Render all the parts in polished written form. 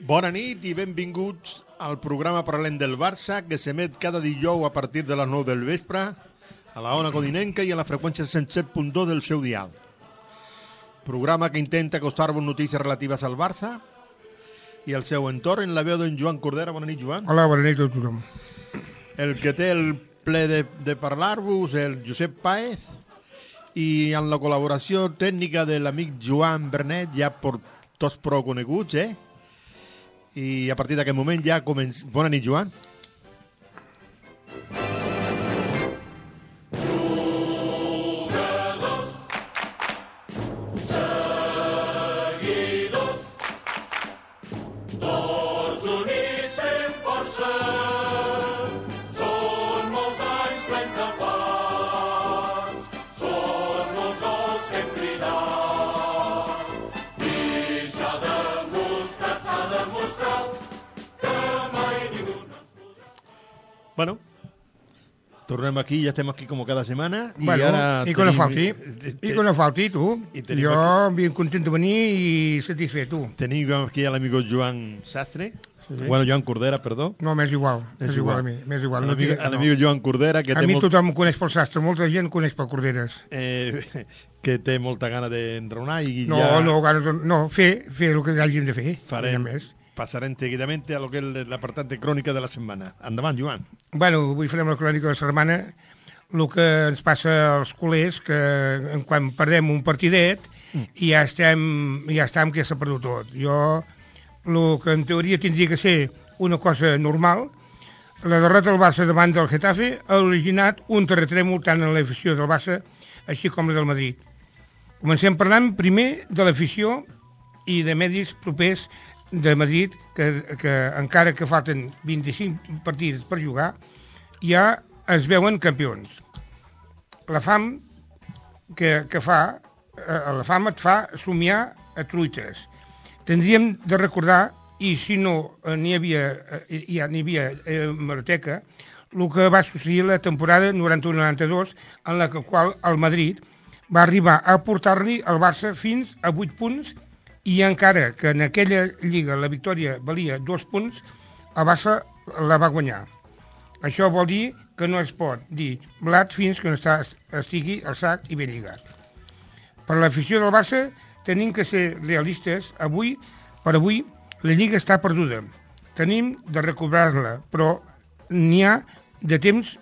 Bona nit i benvinguts al programa Parlem del Barça, que s'emet cada dijous a partir de les 9 del vespre a la Ona Codinenca i a la freqüència 107.2 del seu dial. Programa que intenta acostar-vos notícies relatives al Barça i al seu entorn, en la veu d'en Joan Cordera. Bona nit, Joan. Hola, bona nit a tothom. El que té el ple de parlar-vos, el Josep Páez, i amb la col·laboració tècnica de l'amic Joan Bernet, ja per tots prou coneguts, I a partir d'aquest moment ja comença... Bona nit, Joan. Bueno, tornem aquí, ja estem aquí com cada setmana. Bueno, i que no falti, tu. Jo ben content de venir i satisfet, tu. Tenim aquí l'amigo Joan Sastre. Sí. Bueno, Joan Cordera, perdó. No, m'és igual a mi. L'amigo Joan Cordera. Que a mi tothom em coneix pel Sastre, molta gent coneix pel Corderes. Que té molta gana d'enraonar i fer el que hàgim de fer. Farem més. Passarem seguidament a lo que és l'apartat de crònica de la setmana. Endavant, Joan. Bueno, avui farem la crònica de la setmana. El que ens passa als culers, que quan perdem un partidet ja estem que s'ha perdut tot. El que en teoria tindria que ser una cosa normal, la derrota del Barça davant del Getafe ha originat un terratrèmol tant en l'afició del Barça així com la del Madrid. Comencem parlant primer de l'afició i de medis propers de Madrid, que encara que falten 25 partits per jugar, ja es veuen campions. La fam et fa somiar a truites. Tindríem de recordar, i si no n'hi havia hemeroteca, el que va succeir la temporada 91-92, en la qual el Madrid va arribar a portar-li al Barça fins a 8 punts, i encara que en aquella lliga la victòria valia 2 punts, el Barça la va guanyar. Això vol dir que no es pot dir blat fins que no estigui al sac i ben lligat. Per l'afició del Barça tenim que ser realistes. Per avui la lliga està perduda. Tenim de recobrar-la, però n'hi ha de temps.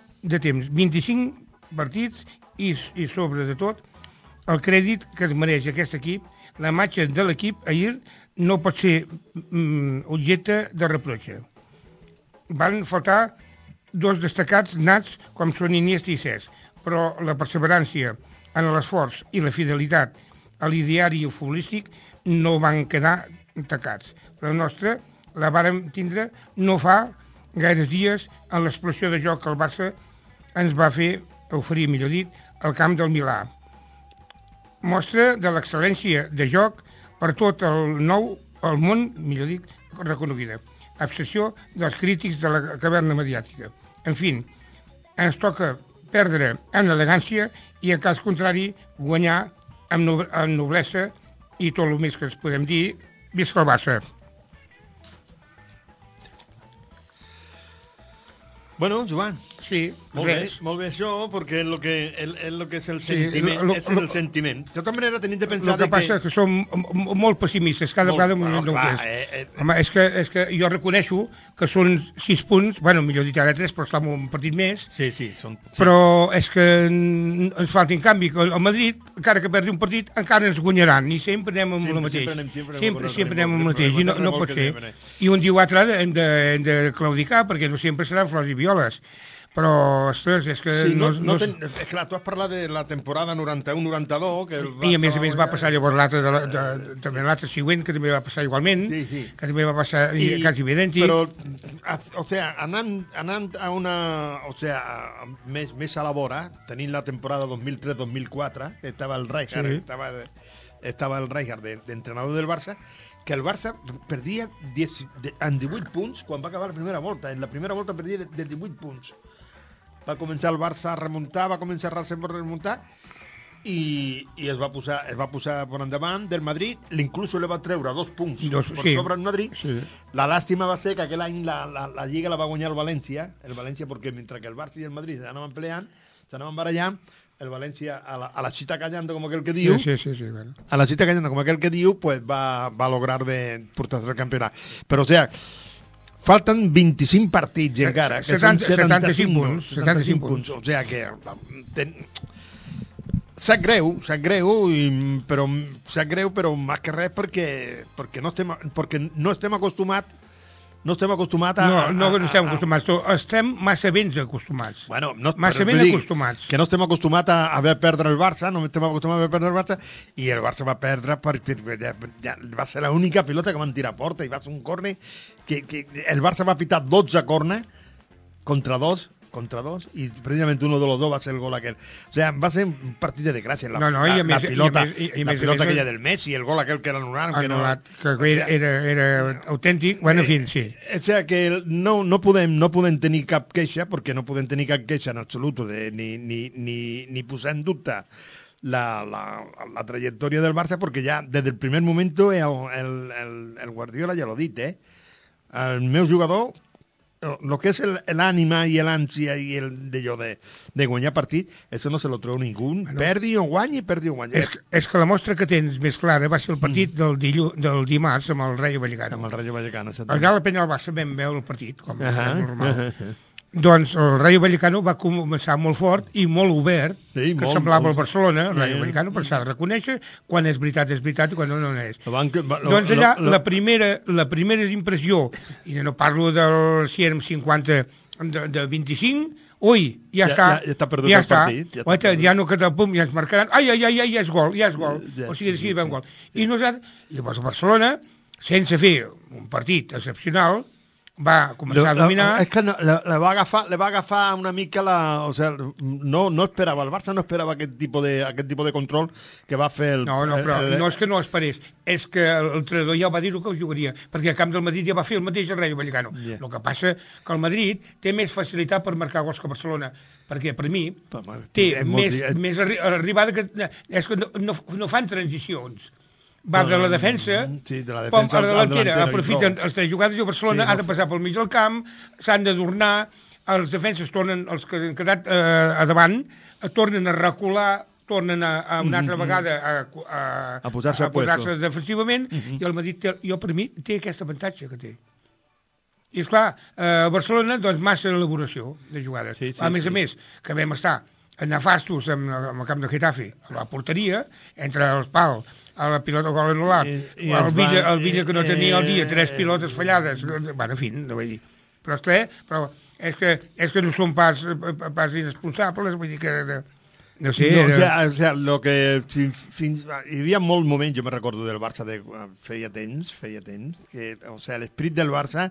25 partits i sobre de tot el crèdit que es mereix aquest equip. La imatge de l'equip ahir no pot ser objecte de reproche. Van faltar 2 destacats nats com són Iniesta i Cesc, però la perseverància en l'esforç i la fidelitat a l'ideari futbolístic no van quedar tacats. La nostra la vàrem tindre no fa gaires dies en l'explosió de joc que el Barça ens va oferir, millor dit, al camp del Milà. Mostra de l'excel·lència de joc per tot el món, millor dit, reconeguda. Obsessió dels crítics de la caverna mediàtica. En fi, ens toca perdre en elegància i, en cas contrari, guanyar amb noblesa i tot el més que es podem dir, visca el Barça. Bueno, Joan. Sí, molt bé això, perquè és el que és el sentiment. És el sentiment. De tota manera, tenim de pensar... El que passa és que som molt pessimistes, cada vegada no ho és. Home, és que jo reconeixo que són 6 punts, bueno, millor dit ara 3, però està un partit més. Sí. Però és que ens falta, en canvi, que el Madrid, encara que perdi un partit, encara ens guanyaran, i sempre anem amb el mateix. Sempre anem amb el mateix, i no pot ser. I un dia o altre hem de claudicar, perquè no sempre seran flors i violes. Però, ostres, és que... Sí, clar, tu has parlat de la temporada 91-92... I a més va passar llavors l'altre següent, que també va passar igualment, que també va passar quasi idèntic. Però, o sigui, anant a una... O sigui, més a la vora, tenint la temporada 2003-2004, estava el Rijkaard, estava el Rijkaard d'entrenador del Barça, que el Barça perdia en 18 punts quan va acabar la primera volta. En la primera volta perdia de 18 punts. Va començar el Barça a remuntar, i es va posar per endavant del Madrid, inclús li va treure 2 punts per sobre el Madrid. Sí. La lástima va ser que aquell any la Lliga la va guanyar el València perquè mentre que el Barça i el Madrid s'anaven peleant, s'anaven barallant, el València a la cita callando, com aquel que diu, bueno. a la cita callando, com aquel que diu, pues va lograr de portar el campionat. Però, o sea, falten 25 partits encara, que són 75 punts. O sea que sap greu, però més que res perquè no estem acostumats a... No estem acostumats, estem massa ben acostumats. Bueno, massa ben acostumats. Que no estem acostumats a haver perdre el Barça, no estem acostumats a haver perdre el Barça, i el Barça va perdre perquè ja va ser l'única pilota que van tirar a porta, i va ser un córner que el Barça va pitar 12 córners contra dos, y precisamente uno de los dos va a ser el gol aquel. O sea, va a ser un partido de gracia. La pilota aquella del Messi, el gol aquel que era anul·lat. Que era autèntic. Bueno, en fi, sí. O sea, que no podem tenir cap queixa, perquè no podem tenir cap queixa en absolut ni posar en dubte la trayectoria del Barça, porque ya desde el primer momento el Guardiola ya lo dit, el meu jugador, lo que es el ánima y el ansia y el de guanyar partit, eso no se lo treu ningú. Bueno, perdi o guanyi. És que la mostra que tens més clara va ser el partit del dimarts amb el Rayo Vallecano. Amb el Rayo Vallecano, allà a la penya del Barça vam veure el partit, com és normal. Doncs el Rayo Vallecano va començar molt fort i molt obert, que semblava el Barcelona, el Rayo Vallecano, però s'ha de reconèixer quan és veritat i quan no és. Doncs allà la primera impressió, i no parlo del si érem 50 de 25, ui, ja està perdut el partit. Ja no queda pum, ja ens marcaran, ai, ja és gol. O sigui, sí, vam gol. I llavors el Barcelona, sense fer un partit excepcional, va començar a dominar. És que le va agafar una mica o sea, no esperava, el Barça no esperava aquest tipus de control que va fer el... No és que no esperés, és que l'entrenador ja va dir que ho jugaria, perquè al camp del Madrid ja va fer el mateix el Rayo Vallecano. El que passa que el Madrid té més facilitat per marcar gols que Barcelona, perquè per mi té més arribada que... És que no fan transicions. Va de la defensa, a la delantera, aprofiten les 3 jugades i el Barcelona ha de passar pel mig del camp, s'han d'adornar, els defenses tornen, els que han quedat a davant, tornen a recular, tornen a una altra vegada a posar-se defensivament, i el Madrid, per mi, té aquest avantatge que té. I esclar, a Barcelona, doncs, massa elaboració de jugades. A més, que vam estar nefastos amb el camp de Getafe, a la porteria, entre els pals, a la pilota gol anul·lat, el Villa que no tenia el dia, 3 pilotes fallades, bueno, en fi, no vull dir. Però és que no són pas irresponsables, vull dir que... No sé... O sea, lo que... Hi havia molt moment, jo me recordo del Barça feia temps, que, o sea, l'esperit del Barça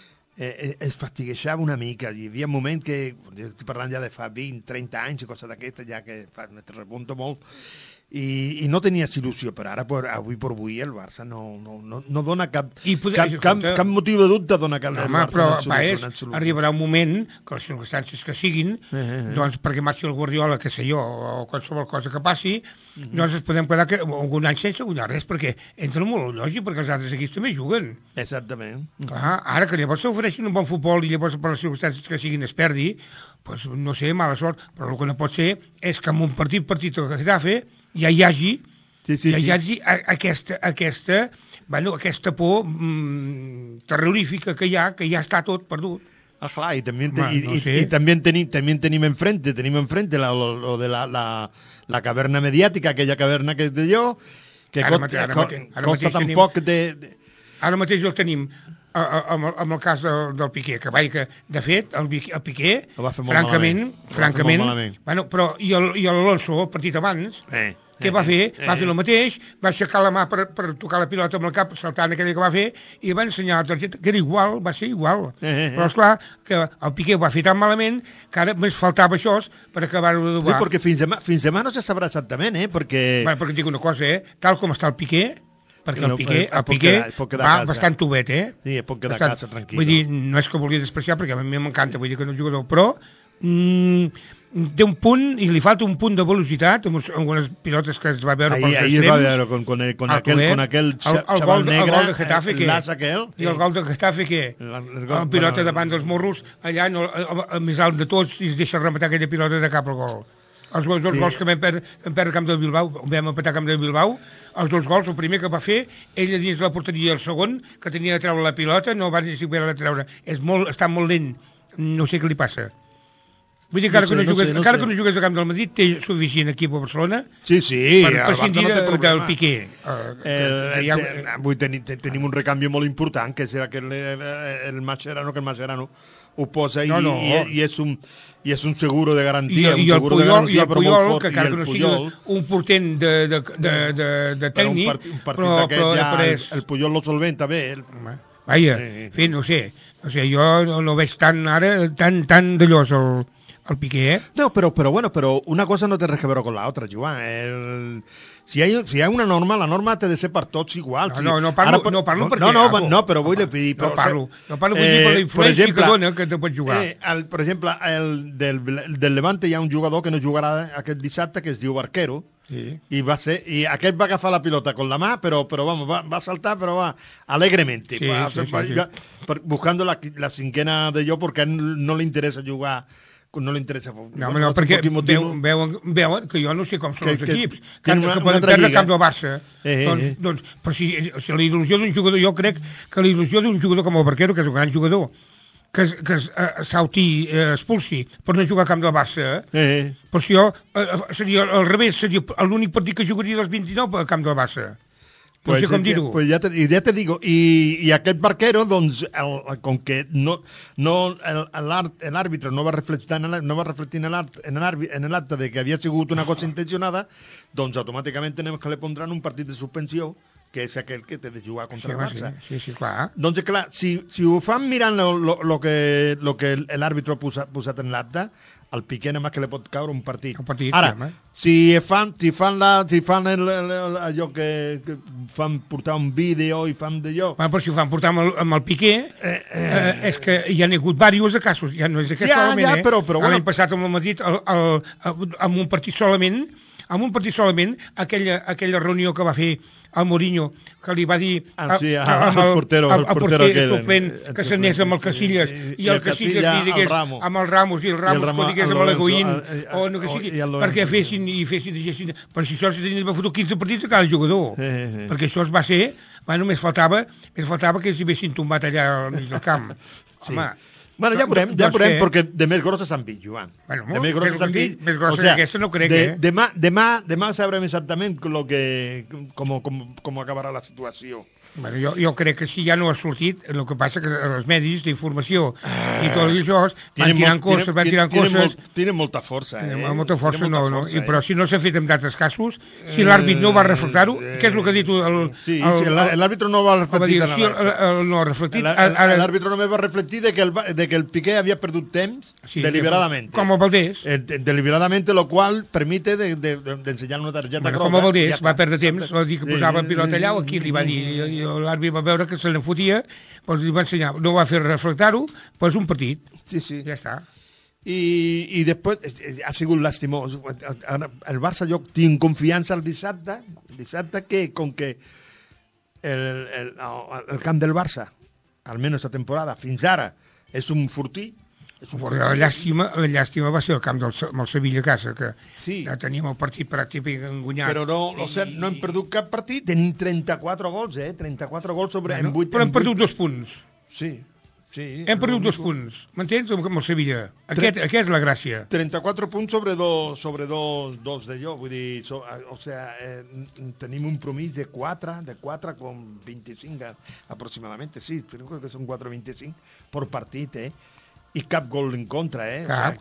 es fatiguejava una mica. Hi havia un moment que, estic parlant ja de fa 20, 30 anys i coses d'aquestes, ja que me repunto molt, i no tenies il·lusió, però ara, avui per avui, el Barça no dona cap motiu de dubte, dona cap Barça en absolut. Arribarà un moment que les circumstàncies que siguin, doncs perquè marxi el Guardiola, que sé jo, o qualsevol cosa que passi, doncs ens podem quedar algun any sense guanyar res, perquè entra molt lògic, perquè els altres equips també juguen. Exactament. Ara que llavors s'ofereixin un bon futbol i llavors per les circumstàncies que siguin es perdi, doncs no sé, mala sort, però el que no pot ser és que en un partit que Getafe ja hi hagi aquesta por terrorífica que ja està tot perdut. Clar, y también tenim enfrente lo de la caverna mediàtica, aquella caverna que de jo, que costa tan poc de... Ara mateix el tenim amb el cas del Piqué, que de fet, el Piqué, francament, bueno, però i l'Alonso, el partit abans, què va fer? Va fer el mateix, va aixecar la mà per tocar la pilota amb el cap, saltant aquella que va fer, i va ensenyar la targeta, que era igual, va ser igual. Però, esclar, que el Piqué ho va fer tan malament que ara més faltava això per acabar-ho de dobar. Sí, perquè fins demà no se sabrà exactament, perquè... Bueno, perquè et dic una cosa, tal com està el Piqué, perquè el Piqué va bastant tubet, Sí, es pot quedar a casa tranquil. Vull dir, no és que vulgui despreciar, perquè a mi m'encanta, vull dir que no és jugador, però Té un punt, i li falta un punt de velocitat, amb unes pilotes que es va veure pels Ahí es va veure con aquell xaval negre, el gol de Getafe, l'as aquell. I el gol de Getafe, què? El pilota davant dels morros, allà, el més alt de tots, i es deixa rematar aquella pilota de cap al gol. Els dos gols que vam perdre al camp del Bilbao, vam empatar al camp del Bilbao, els dos gols, el primer que va fer, ell a dins la porteria, el segon, que tenia de treure la pilota, no va ni siquiera de treure. Està molt lent, no sé què li passa. Vull dir, encara que no jugués al camp del Madrid, té suficient equip a Barcelona per prescindir del Piqué. Tenim un recanvi molt important, que serà que el Mascherano, ho posa i és un seguro de garantia. I el Puyol, que encara que no sigui un portent de tècnic, però el Puyol lo solventa bé. Vaja, en fi, no sé, jo no veig tan d'allòs el Piqué, eh? No, però una cosa no té res a veure con la otra, Joan. Si hi ha una norma, la norma té de ser per tots igual. No parlo perquè... No, però vull dir... No parlo, vull dir per la influència que dona que te pots jugar. Per exemple, del Levante hi ha un jugador que no jugarà aquest dissabte, que es diu Barquero, i aquest va agafar la pilota con la mà, però va saltar, però va alegremente, buscando la cinquena de jo, perquè no li interessa jugar. No li interessa. No, perquè veuen que jo no sé com són els equips, que poden perdre camp del Barça. Doncs, però si la il·lusió d'un jugador, jo crec que la il·lusió d'un jugador com el Barquero, que és un gran jugador, que expulsi per no jugar a camp del Barça, però si jo seria al revés, seria l'únic partit que jugaria dels 29 a camp del Barça. No sé com dir-ho. Pues ja te digo, i aquest Barquero, doncs, com que l'àrbitre no va reflectir en l'acte de que havia sigut una cosa intencionada, doncs automàticament tenem que li pondran un partit de suspensió, que és aquell que té de jugar contra el Barça. Sí, clar. Doncs, clar, si ho fan mirant lo que l'àrbitre ha posat en l'acte, al Piqué només que li pot caure un partit. Ara, si fan allò que fan portar un vídeo i fan d'allò... Però si ho fan portar amb el Piqué, és que hi ha hagut diversos casos, ja no és aquest solament, però l'any passat amb el Madrid, amb un partit solament, aquella reunió que va fer el Mourinho, que li va dir al portero suplent que s'anés amb el Casillas i el Casillas li digués amb el Ramos i el Ramos que digués amb l'Egoín o no que sigui, perquè fessin i digessin. Però si això s'havia fotut 15 partits a cada jugador, perquè això es va ser, només faltava que s'hi haguessin tombat allà al mig del camp. Home, bueno, ja veurem, perquè de més grosses s'han vist, Joan. De més grosses que aquesta no crec, Demà sabrem exactament com acabarà la situació. Bueno, jo crec que si ja no ha sortit, el que passa que els medis d'informació i tot això van tirant coses... Tienen molta força, Molta força, no. Però si no s'ha fet en d'altres casos, si l'àrbit no va reflectar-ho, què és el que ha dit l'àrbit no va reflectir. No ha reflectit. L'àrbit només va reflectir de que el Piqué havia perdut temps deliberadament. Com a Valdés. Deliberadamente, lo cual permite de ensenyar una targeta groga. Com a Valdés va perdre temps, va dir que posava pilota allà, o aquí li va dir... L'àrbit va veure que se l'enfotia, doncs li va ensenyar, no va fer reflectar-ho, doncs un partit. Sí. Ja està. I després ha sigut làstimós. El Barça, jo tinc confiança el dissabte que, com que el camp del Barça, almenys aquesta temporada, fins ara, és un fortí. La llàstima va ser el camp del Sevilla a casa, que ja teníem el partit pràcticament guanyat. Però no hem perdut cap partit, tenim 34 gols, 34 gols sobre... Però hem perdut 2 punts. Sí. Hem perdut 2 punts, m'entens, amb el Sevilla? Aquesta és la gràcia. 34 punts sobre dos de jo, vull dir, tenim un promís de 4,25 aproximadament, sí, crec que són 4,25 per partit, i cap gol en contra, Cap,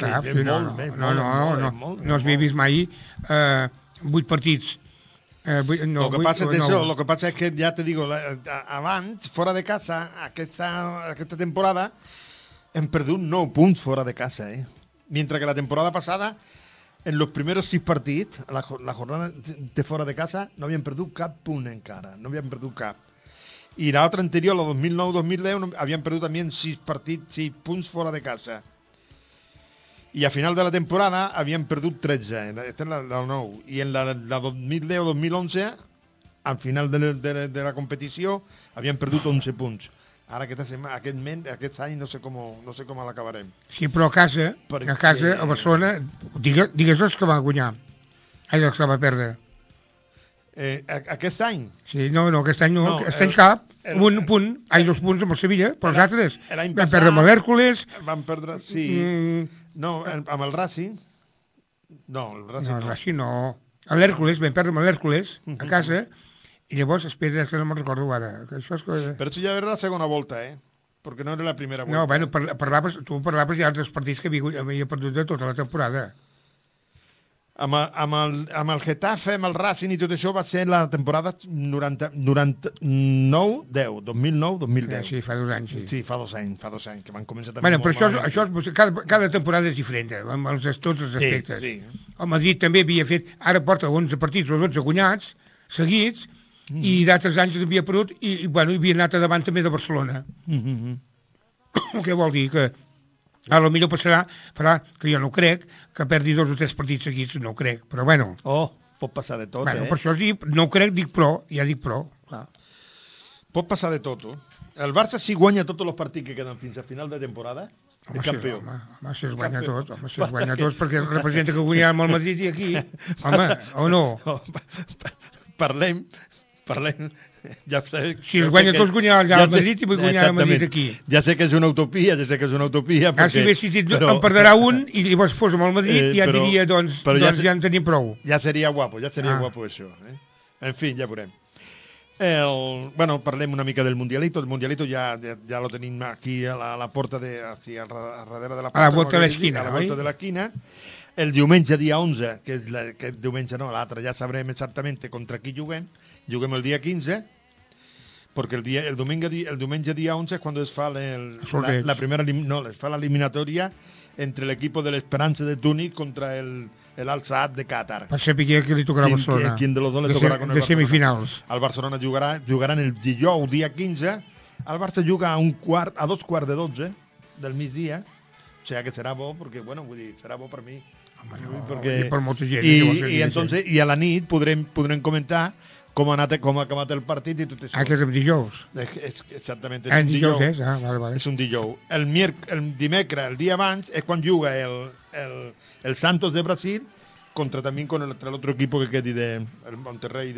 no has vist mai 8 partits. Lo que pasa es que, ya te digo, abans, fora de casa, aquesta temporada, hem perdut 9 punts fora de casa, Mientras que la temporada pasada, en los primeros 6 partits, la jornada de fora de casa, no havien perdut cap punt encara, no havien perdut cap. I l'altre anterior, el 2009-2010, havien perdut també 6 partits, 6 punts fora de casa. I a final de la temporada havien perdut 13, aquesta és la 9, i en la 2010-2011, al final de la competició, havien perdut 11 punts. Ara aquest any no sé com l'acabarem. Sí, però a casa, a Barcelona, digues els que va guanyar. Els que va perdre. Aquest any? Sí, no, aquest any no. Aquest any cap, un punt, 2 punts amb el Sevilla, però els altres van perdre amb l'Hèrcules. Van perdre, sí. No, amb el Racing. No, el Racing no. L'Hèrcules, vam perdre amb l'Hèrcules a casa, i llavors, espera, que no me'n recordo ara. Però això ja era la segona volta, perquè no era la primera volta. No, bueno, tu parlaves ja dels partits que havia perdut de tota la temporada. Amb el Getafe, amb el Racing i tot això va ser la temporada 99-10, 2009-2010. Sí, fa 2 anys, sí. Sí, fa 2 anys, que van començar també bueno, però això cada temporada és diferent, amb tots els aspectes. Sí. El Madrid també havia fet, ara porta 11 partits o 12 guanyats, seguits, i d'altres anys havia perdut i havia anat a davant també de Barcelona. Què vol dir? Que a lo millor farà que jo no crec que perdi 2 o 3 partits seguits, no ho crec, però bueno. Pot passar de tot, Per això no ho crec, dic però, clar. Pot passar de tot, El Barça si guanya tots els partits que queden fins a final de temporada, és campió. Home, si es guanya tots, perquè representa que guanyàvem el Madrid i aquí. Home, o no? Parlem, ja sé, si es guanya tots guanyar allà al Madrid i vull guanyar al Madrid aquí. Ja sé que és una utopia, perquè, si haguessis dit en perdrà un i llavors fos amb el Madrid ja diria, doncs ja en tenim prou. Ja seria guapo això. En fi, ja veurem. Parlem una mica del Mundialito. El Mundialito ja lo tenim aquí a la porta a darrere de la porta. A la volta de l'esquina, oi? A la volta de l'esquina. El diumenge, dia 11, que és aquest diumenge no, l'altre, ja sabrem exactament contra qui juguem. Juguem el dia 15, perquè el diumenge dia 11 és quan es fa la primera, no, es fa l'eliminatòria entre l'equip de l'Esperança de Túnez contra el Al-Saad de Qatar. Per saber qui li tocarà a Barcelona. Quin de los dos le tocarà con el Barcelona. De semifinals. El Barcelona jugaran el dijous, dia 15. El Barça juga a 2:15 del migdia, o sigui que serà bo, perquè, vull dir, serà bo per mi. Perquè per molta gent. I a la nit podrem comentar com ha acabat el partit i tot això. Que és el dijous. Exactament, és un dijous. Vale. És un dijous. El dimecres, el dia abans, és quan juga el Santos de Brasil contra l'altre equipo que quedi el Monterrey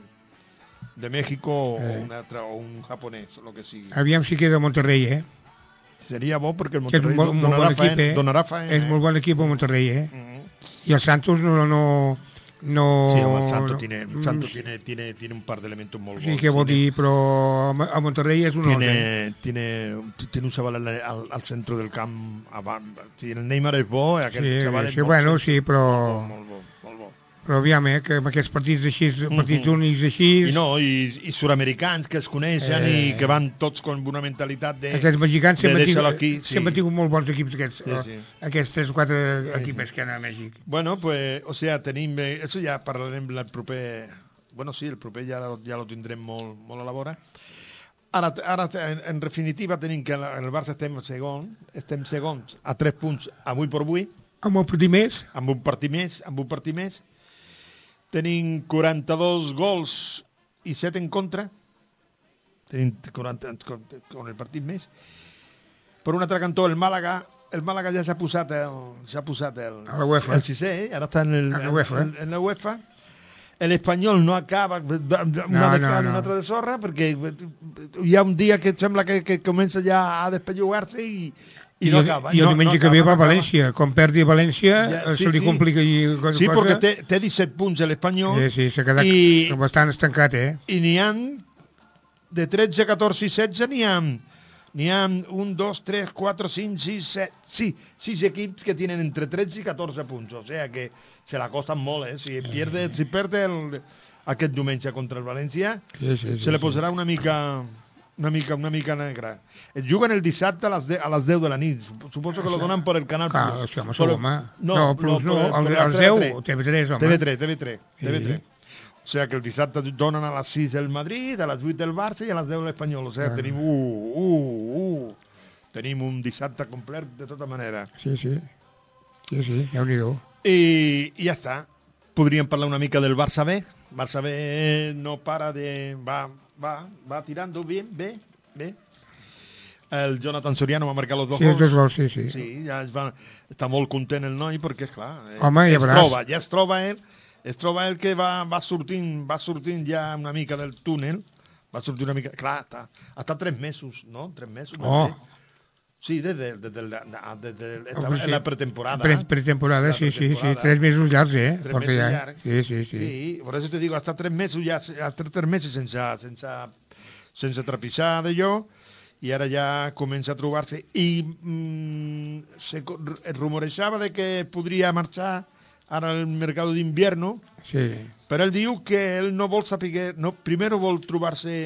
de México o un japonès, o lo que sigui. Aviam si queda Monterrey, Seria bo perquè el Monterrey donarà faena. És molt bon equip el Monterrey, I el Santos no... Sí, el Santos tiene un par de elementos muy buenos. Sí, que vol dir, però a Monterrey és un tiene un chaval al centro del camp. Si el Neymar és bo, aquest chaval és bo. Sí, però... Molt bo. Però aviam, que amb aquests partits així, partits únics així... I sud-americans que es coneixen i que van tots amb una mentalitat de... Aquests mexicans sempre han tingut molt bons equips, aquests 3 o 4 equips que han a Mèxic. Bueno, pues, tenim... Això ja parlarem el proper... el proper ja lo tindrem molt a la vora. Ara, en definitiva, tenim que el Barça estem segons a 3 punts avui per avui. Amb un partit més. Amb un partit més. Tenim 42 gols i 7 en contra. Tenim 40 con el partit més. Per un altre cantó, el Màlaga ja s'ha posat el 6è, ara està en la UEFA. L'Espanyol no acaba una altra de sorra, perquè hi ha un dia que sembla que comença ja a despellugar-se i no acaba. I el diumenge que ve va a València. Com perdi València, se li complica. Sí, perquè té 17 punts l'Espanyol. Sí, s'ha quedat bastant estancat, I n'hi ha de 13, 14 i 16, n'hi ha 1, 2, 3, 4, 5, 6, 7... 6 equips que tienen entre 13 y 14 puntos. O sea que se la costan molt, Si perde aquest diumenge contra el València, se le posarà una mica negra. Juguen el dissabte a les 10 de la nit. Suposo que lo donen per el canal. Clar, no, Plus no, als 10, TV3, home. TV3. O sea que el dissabte donen a les 6 el Madrid, a les 8 el Barça i a les 10 l'Espanyol. O sea, tenim un dissabte complet de tota manera. Sí. Sí, Déu-n'hi-do. I ja està. Podríem parlar una mica del Barça B. Barça B no para de... Va tirando bien, bé. El Jonathan Soriano va marcar los dos gols. Sí, els dos gols, sí. Sí, ja està molt content el noi perquè, esclar, Home, ja es troba ell que va sortint ja una mica del túnel, va sortir una mica... Clar, està 3 mesos, no? 3 mesos. Oh. Sí, desde la pretemporada. Pretemporada, sí. 3 mesos llargs, 3 mesos llargs. Sí. Sí, por eso te digo, hasta 3 mesos ya, hasta 3 mesos sense trepitjar d'allò, i ara ja comença a trobar-se. I se rumorejava de que podria marxar ara al mercat d'invierno, sí. però ell diu que ell no vol saber... No, primero vol trobar-se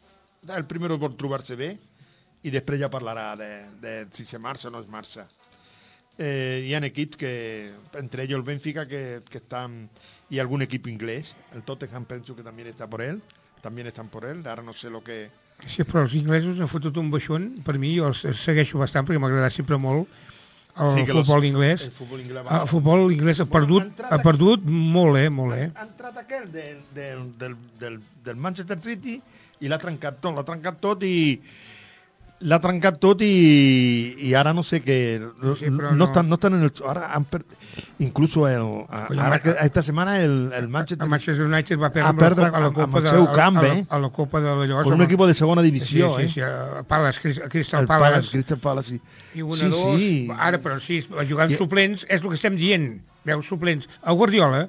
bé, i després ja parlarà de si se marxa o no es marxa. Hi ha equips que, entre ells el Benfica, que estan... Hi ha algun equip inglès, el Tottenham penso que també està por él, ara no sé lo que... Sí, però els inglesos han fotut un baixón, per mi, jo els segueixo bastant, perquè m'ha agradat sempre molt el futbol inglès. El futbol inglès ha perdut molt, molt. Ha entrat aquell del Manchester City i l'ha trencat tot i ara no sé què... Sí, no estan en el... Ara han incluso esta setmana el Manchester United va perdre a la Copa del seu camp, a la Copa de la Llavors. Con un equip de segona divisió, Sí, Crystal Palace. Crystal Palace, sí. I 1-2, ara, però sí, jugant suplents, és el que estem dient, veus, suplents. El Guardiola,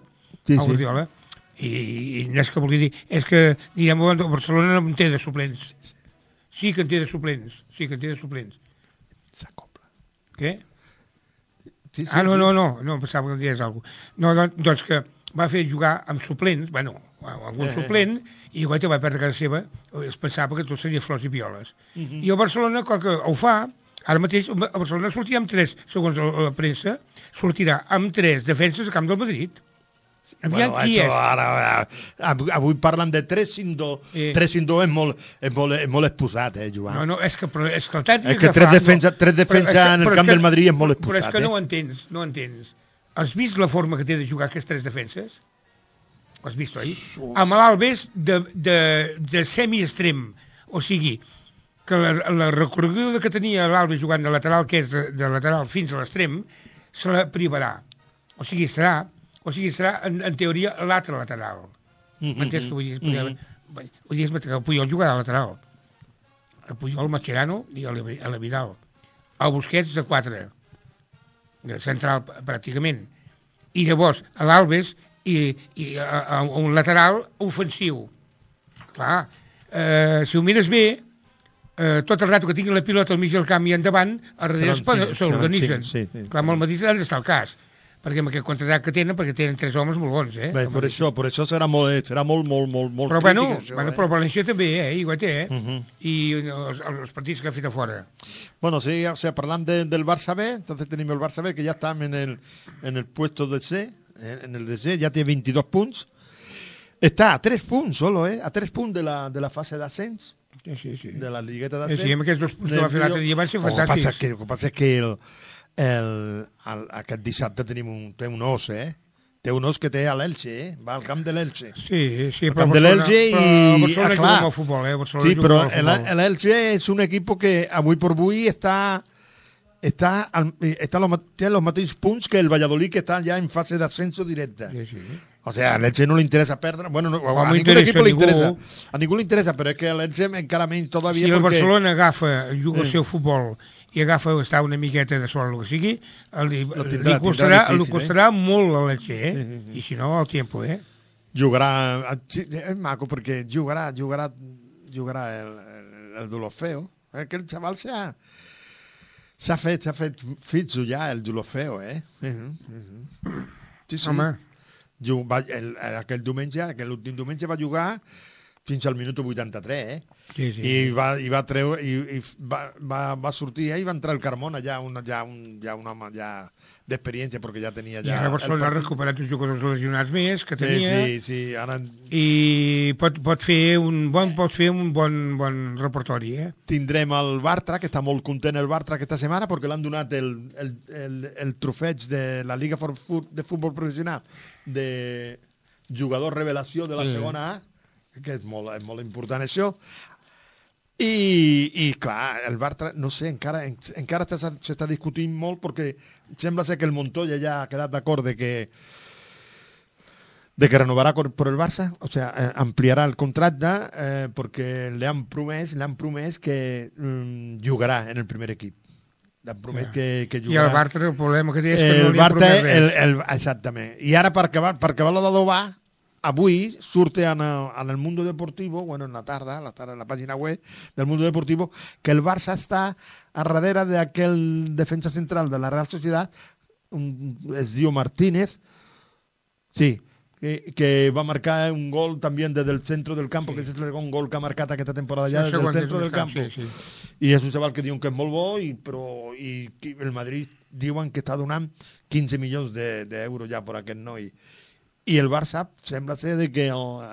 i no és que vulgui dir, és que, diguem, el Barcelona no en té de suplents. Sí que en té de suplents. S'acopla. Què? Sí, no, pensava que em dies alguna cosa. No, doncs que va fer jugar amb suplents, algun suplent, i igual va perdre casa seva, es pensava que tot seria flors i violes. I el Barcelona, com que ho fa, ara mateix el Barcelona sortirà amb 3, segons la premsa, sortirà amb 3 defenses a camp del Madrid. Bueno, qui és? Ara, avui parlen de 3-5-2. 3-5-2 és molt exposat, Joan. No, és que el tàctic... És que 3 defensa en el camp del Madrid és molt exposat. Però és que no ho entens. Has vist la forma que té de jugar aquests 3 defenses? Ho has vist, oi? Amb l'Albes de semi-extrem. O sigui, que la recorreguda que tenia l'Albes jugant de lateral, que és de lateral fins a l'extrem, se la privarà. O sigui, serà en teoria l'altre lateral. M'entens que vull dir? Vull dir que el Puyol jugarà a lateral. El Puyol, Mascherano i el Vidal. El Busquets de 4. Central, pràcticament. I llavors, l'Albes i un lateral ofensiu. Clar, si ho mires bé, tot el rato que tinguin la pilota al mig del camp i endavant, al darrere s'organitzen. Clar, amb el Madrid ha d'estar el cas, perquè amb aquest contratat que tenen, perquè tenen 3 homes molt bons, Bé, per això serà molt però crític. Però València també, igual té, I els partits que ha fet a fora. Bueno, sí, o sea, parlant del Barça B, entonces tenemos el Barça B, que ya está en el puesto de C, en el de C, ya tiene 22 punts. Està a 3 punts solo, a 3 punts de la fase d'ascens. Sí. De la ligueta d'ascens. Sí, amb aquests 2 punts que va fer l'altre dia van ser fantàstics. El que passa és que aquest dissabte té un os, Té un os que té a l'Elche, Va al camp de l'Elche. Sí, però Barcelona juga amb el futbol, Sí, però l'Elche és un equip que avui per avui té los mateixos punts que el Valladolid, que està ja en fase d'ascenso directa. Sí. O sea, a l'Elche no li interessa perdre. Bueno, a ningú equip li interessa. A ningú li interessa, però és que a l'Elche encara menys todavía. Si el Barcelona juga el seu futbol i agafa estar una miqueta de sol, el que sigui, li costarà molt a l'Elche, I si no, al tiempo, Jugarà... És maco, perquè jugarà el Dulofeo. Aquell xaval s'ha fet fitxo ja, el Dulofeo, Sí. Home. Aquell l'últim diumenge va jugar fins al minut 83, Sí. I va treure i va sortir i va entrar el Carmona ja un home ja d'experiència perquè ja tenia I ara Barcelona ha recuperat uns jugadors lesionats més que tenia sí, ara... i pot fer un bon repertori, Tindrem el Bartra, que està molt content el Bartra aquesta setmana perquè l'han donat el trofeig de la Liga de Futbol Professional de jugador revelació de la segona A, que és molt important això. I clar, el Bartra, no sé, encara s'està discutint molt perquè sembla ser que el Montoya ja ha quedat d'acord de que renovarà per el Barça, o sea, ampliarà el contracte perquè li han promès que jugarà en el primer equip. L'han promès que jugarà. I el Bartra, el problema que té és que no li han promès res. Exactament. I ara, per acabar lo d'adobar, avui surt en el Mundo Deportivo, bueno, en la tarda, en la pàgina web del Mundo Deportivo, que el Barça està a darrere d'aquell defensa central de la Real Sociedad, es diu Martínez, sí, que va marcar un gol també des del centre del camp, que és el segon gol que ha marcat aquesta temporada ja des del centre del camp. Sí. I és un xaval que diuen que és molt bo, però el Madrid diuen que està donant 15 milions d'euros ja per aquest noi. I el Barça sembla ser que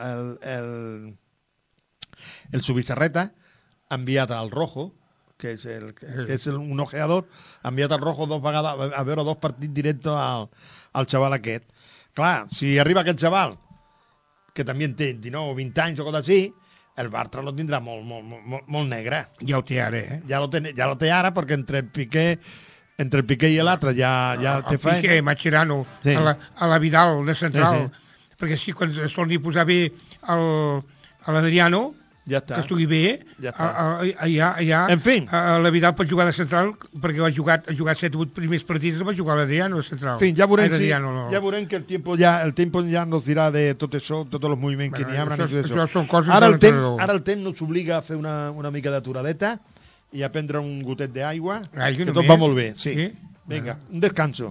el Subizarreta ha enviat al Rojo, que és un ojeador, ha enviat al Rojo 2 vegades a veure 2 partits directes al xaval aquest. Clar, si arriba aquest xaval, que també té 19 o 20 anys o cosa així, el Bartra lo tindrà molt negre. Ja ho té ara, Ja lo té ara, perquè entre el Piqué i l'altre ja té feina. El Piqué, Mascherano, sí. a la Vidal de central, perquè si quan es torni a posar bé l'Adriano, ja està. que estugui bé, ja en fi. La Vidal pot jugar de central, perquè ha jugat 7 o 8 primers partits, va jugar l'Adriano de central. En fin, ja veurem que el tiempo ya nos dirà de tot això, tots els moviments que n'hi ha. Això són coses ara el temps nos obliga a fer una mica d'aturadeta i a prendre un gotet d'aigua, que tot va molt bé. Sí. Vinga, un descanso.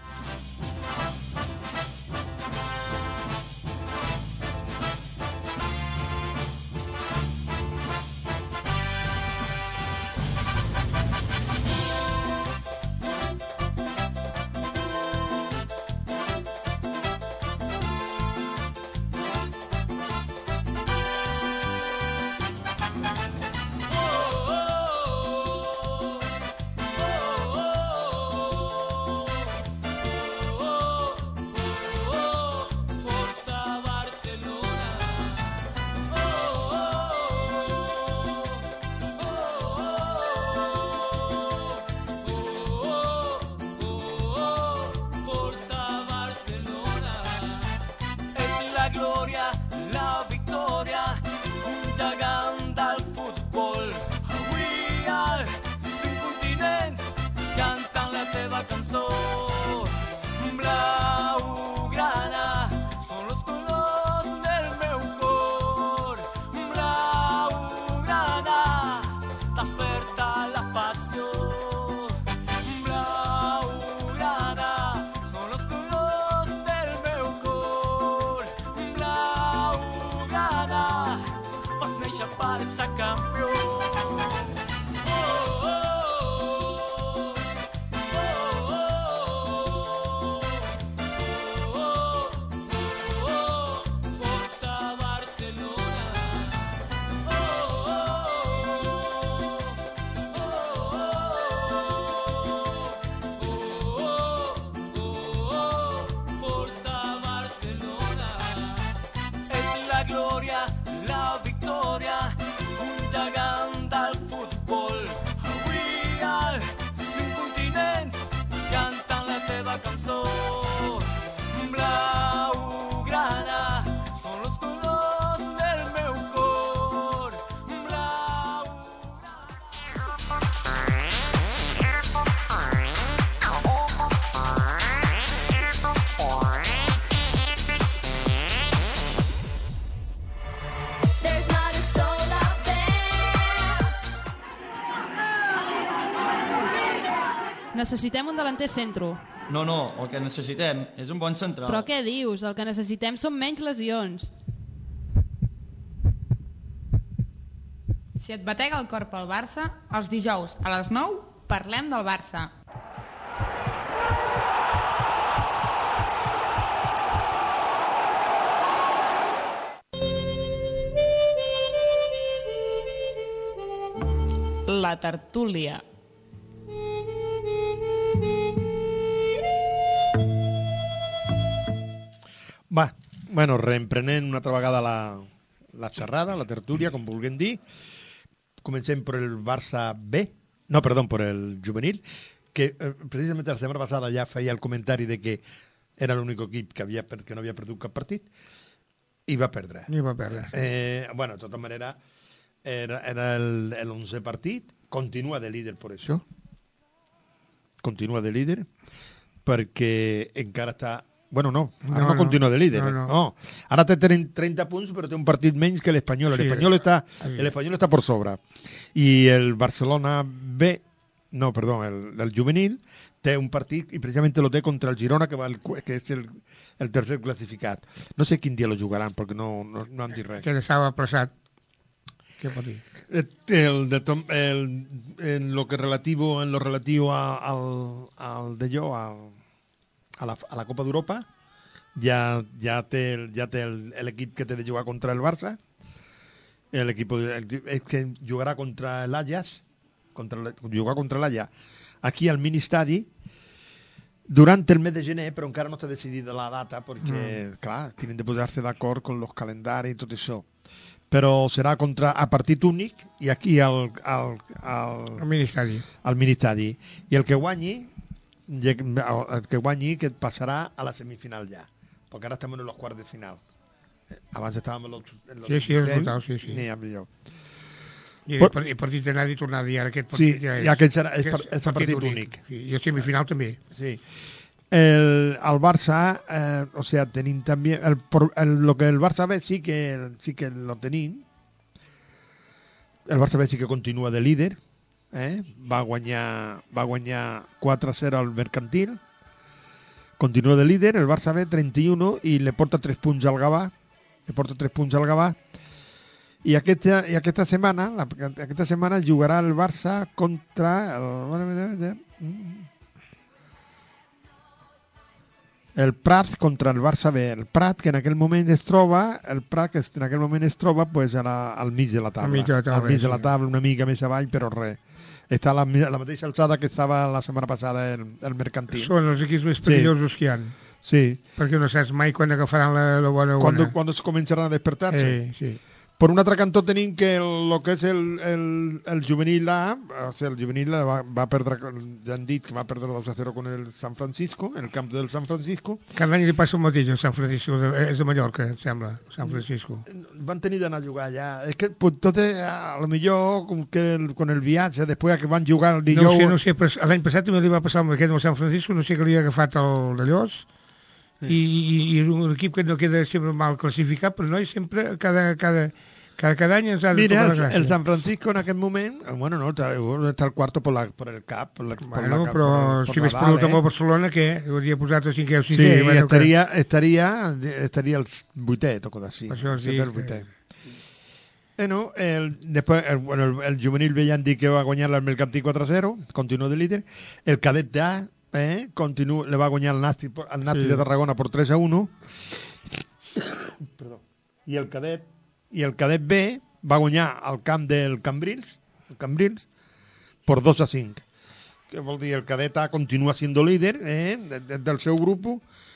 Necessitem un delanter centro. No, el que necessitem és un bon central. Però què dius? El que necessitem són menys lesions. Si et batega el cor pel Barça, els dijous a les 9 parlem del Barça. La tertúlia. Va, bueno, reemprenent una altra vegada la xerrada, la tertúlia, com vulguem dir. Comencem per el Barça B, no, perdó, per el juvenil, que precisament la setmana passada ja feia el comentari de que era l'únic equip que no havia perdut cap partit i va perdre. Bueno, de tota manera, era l'11è partit, continua de líder per això, continua de líder, perquè encara està... Bueno, no, ara no continua de líder. No. Ara té 30 punts, però té un partit menys que l'Espanyol. L'Espanyol està per sobre. I el Barcelona B, no, perdó, el juvenil, té un partit i precisament lo té contra el Girona, que és el tercer classificat. No sé quin dia lo jugaran, perquè no han dit res. Que estava aplaçat. Què pot dir? En lo relativo al a la Copa d'Europa ja té l'equip que té de jugar contra el Barça, l'equip que jugarà contra l'Ajax, jugar contra l'Ajax aquí al mini-estadi durant el mes de gener, però encara no està decidida la data perquè, clar, tenen de posar-se d'acord con los calendaris i tot això. Però serà a partit únic i aquí al mini-estadi. I el que guanyi que passarà a la semifinal ja, perquè ara estem en els quarts de final. Abans estàvem en los sí. I partit d'anar i tornar i ara aquest partit és partit únic. I el semifinal també. Sí. El Barça, o sea, tenim també lo que el Barça B sí que lo tenim. El Barça B sí que continua de líder. Va guanyar 4-0 al Mercantil, continua de líder, el Barça B 31 i le porta 3 punts al Gavà, i aquesta setmana jugarà el Barça contra el Prat contra el Barça B. El Prat, que en aquell moment es troba pues, al mig de la taula. Una mica més avall, però res. Està a la mateixa alçada que estava la setmana passada el Mercantil. Són els equips més perillosos que hi ha. Sí. Perquè no saps mai quan agafaran la bona ona. Quan es començaran a despertar-se. Sí. Per un altre cantó tenim que el que és el juvenil A, o sigui, el juvenil A va perdre, ja han dit que va perdre 2-0 con el San Francisco, en el camp del San Francisco. Cada any li passa el mateix al San Francisco, és de Mallorca, em sembla, San Francisco. Van tenir d'anar a jugar allà. És que tot a lo millor con el viatge, després que van jugar el dijous... No sé, però l'any passat també li va passar amb aquest del San Francisco, no sé que li ha agafat el d'allòs, i un equip que no queda sempre mal classificat, però no, i sempre cada any ens ha de tocar la gràcia. El San Francisco en aquest moment, bueno, no, està al quarto per el cap. Però si hagués perdut amb el Barcelona, què? Hauria posat el 5è o 6è. Sí, estaria el 8è, o cosa així. Això és dir. Bueno, el juvenil B ja han dit que va guanyar el Mercantil 4-0, continua de líder. El cadet A le va guanyar el Nasti de Tarragona per 3-1. Perdó. I el cadet B va guanyar al camp del Cambrils per 2-5. Que vol dir, el cadet A continua siendo líder del seu grup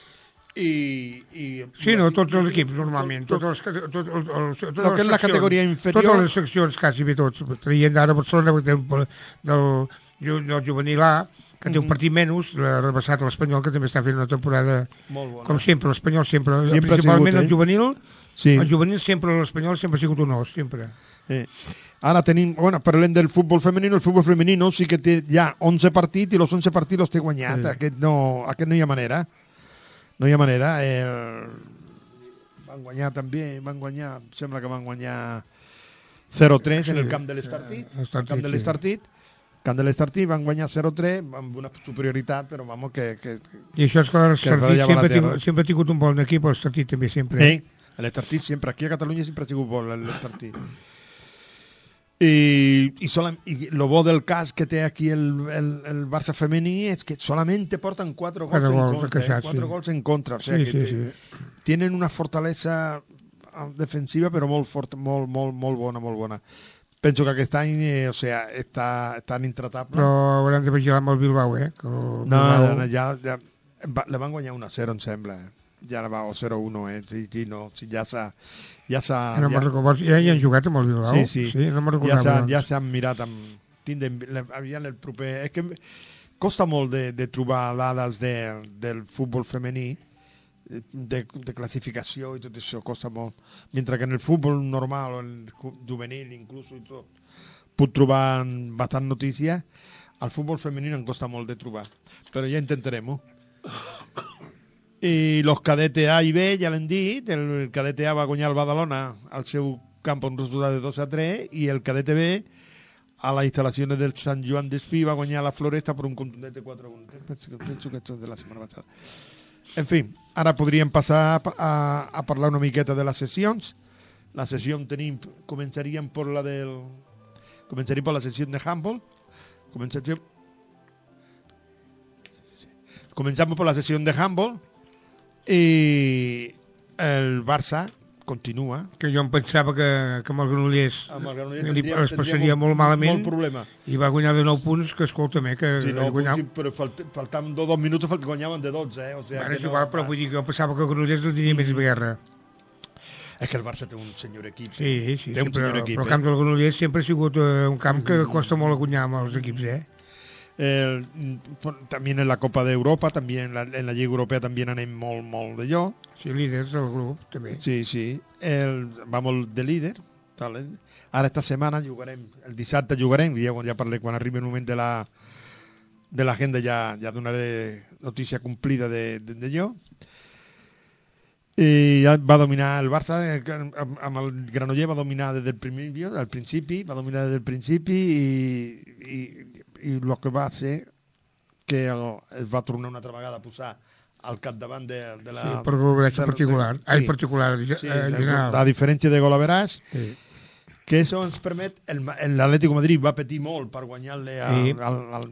Sí, no, tots els equips normalment, tot el que és la categoria inferior, totes les seccions quasi bé tots, traient d'ara Barcelona del juvenil A, que té un partit menys, l'ha rebassat l'Espanyol, que també està fent una temporada molt bona. Com sempre, l'Espanyol sempre principalment el juvenil. Sí. El juvenil sempre, l'Espanyol sempre ha sigut un os, sempre. Ara tenim, parlem del futbol femení, el futbol femení sí que té ja 11 partits i els 11 partits els té guanyat. Sí. Aquest no hi ha manera. No hi ha manera. Van guanyar també, sembla que van guanyar 0-3 en el camp de l'Estartit. Camp de l'Estartit van guanyar 0-3 amb una superioritat, però vamos que... I això és que l'Estartit sempre ha tingut un bon equip, l'Estartit també sempre. L'Estartit sempre, aquí a Catalunya sempre ha sigut bo l'Estartit. Y lo bo del cas que té aquí el Barça femení es que solamente portan 4 gols en contra. 4 gols en contra. O sea que tienen una fortalesa defensiva, però molt forta, molt bona, molt bona. Penso que aquest any, estan intratables. Però haurem de vigilar amb el Bilbao, No, ja le van guanyar 1-0, em sembla. Ja va, o 0-1, si ja s'ha... Ja han jugat amb el Bilbao? Sí, no me'n recordava. Ja s'han mirat amb... Aviam el proper... És que costa molt de trobar dades del futbol femení, de classificació i tot això, costa molt. Mentre que en el futbol normal, o en el juvenil inclús, i tot, puc trobar bastant notícia, al futbol femení em costa molt de trobar. Però ja intentarem-ho. I los cadete A i B, ja l'hem dit, el cadete A va guanyar el Badalona al seu camp un resultat de 2-3 i el cadete B a les instal·lacions del Sant Joan d'Espí va guanyar la Floresta per un contundent de 4-1. Penso que això és de la setmana passada. En fi, ara podríem passar a parlar una miqueta de les sessions. La sessió començaríem per la sessió de handball. Començamos per la sessió de handball i el Barça continua. Que jo em pensava que amb el Granollers es passaria molt malament. Molt problema. I va guanyar de 9 punts, que escolta'm, però faltaven 2 minuts que guanyaven de 12, O sigui, és igual, però vull dir que jo pensava que el Granollers no tenia més guerra. És que el Barça té un senyor equip. Sí, però el camp del Granollers sempre ha sigut un camp que costa molt a guanyar amb els equips, También en la Copa de Europa, también en la Lliga Europea también anem molt de jo. Sí, líders del grup, també. Sí. Vamos de líder. Ara esta setmana jugarem, el dissabte jugarem, ja parlé, quan arribi el moment de l'agenda ja donaré notícia complida de jo. I ja va dominar el Barça, amb el Granollers va dominar des del principi i el que va ser que es va tornar una altra vegada a posar al capdavant de la... Sí, per goleig particular. La diferència de golaveràs, que això ens permet... L'Atlético de Madrid va patir molt per guanyar-li al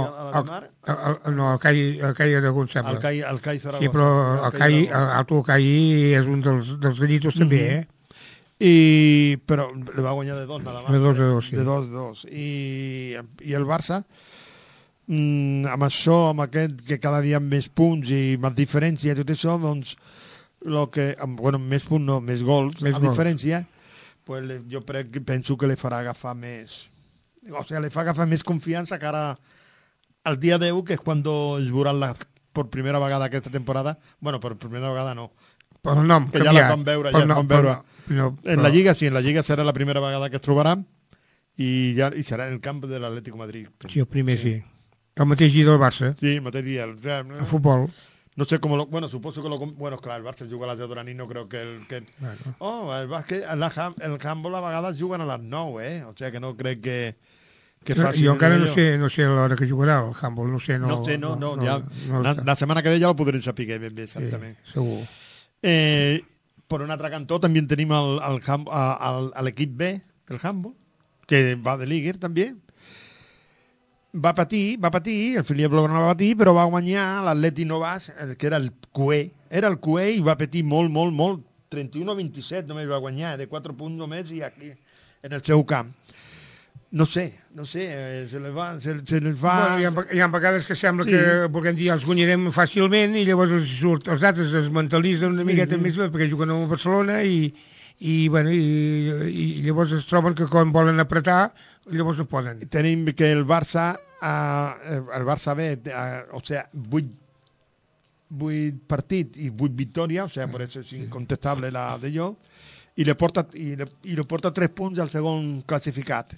CAI de Gonçalves. Al CAI Zaragoza. Sí, però el CAI és un dels gallitos també, però le va guanyar de 2 nada más. De 2-2, sí. De 2-2. I el Barça, amb això, amb aquest que cada dia amb més punts i més diferència i tot això, doncs, més punts no, més gols, diferència, pues jo penso que li farà agafar més... O sigui, li fa agafar més confiança cara al dia 10, que és quan es veuran per primera vegada aquesta temporada. Bueno, per primera vegada no. Per el nom, que ja la van veure. En la Lliga sí, en la Lliga serà la primera vegada que es trobaran i serà en el camp de l'Atlético de Madrid. Sí, el primer sí. El mateix dia del Barça. Sí, el mateix dia. El futbol. No sé cómo bueno, supongo que claro, el Barça juga a las 10 de la nit, no creo que el bàsquet, el handball a vegades juguen a les 9, O sea que no crec que faci... Jo encara no sé l'hora que jugarà el handball, no sé. La setmana que ve ja ho podrem saber ben bé, exactament. Sí, segur. Per un altre cantó també tenim l'equip B del handball, que va de líder també. Va patir, el Filipe Blaugrana va patir, però va guanyar l'Atleti Novas, que era el QE. Era el QE i va patir molt. 31-27 només va guanyar, de 4 punts només, i aquí, en el seu camp. No sé, se les va... Bueno, hi ha vegades que sembla que vulguem dir els guanyarem fàcilment i llavors els altres es mentalitzen una miqueta més perquè juguen a Barcelona i llavors es troben que quan volen apretar llavors no poden. Tenim que el Barça B, o sea, 8 partits i 8 victòries, o sea, por eso es incontestable la de jo, i le porta 3 punts al segon classificat.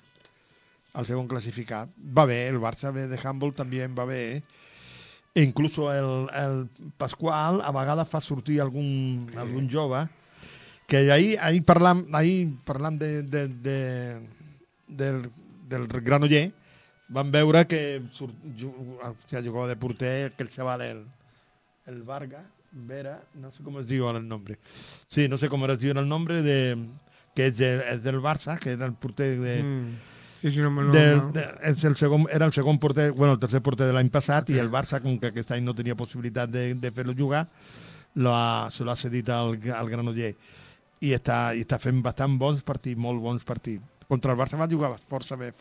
Va bé, el Barça B de handball també va bé, incluso el Pasqual a vegades fa sortir algun jove, que ahir parlant del Granollers, van veure que jugava de porter aquel chaval, el Vargas, Vera, no sé cómo es digo el nombre. Sí, no sé cómo es digo el nombre que és del Barça, que era el porter de... Sí, era el segon porter, el tercer porter de l'any passat, i el Barça, com que aquest any no tenia possibilitat de fer-lo jugar, se l'ha cedit al Granollers. I està fent bastant bons partits, molt bons partits. Contra el Barça va jugar força bé.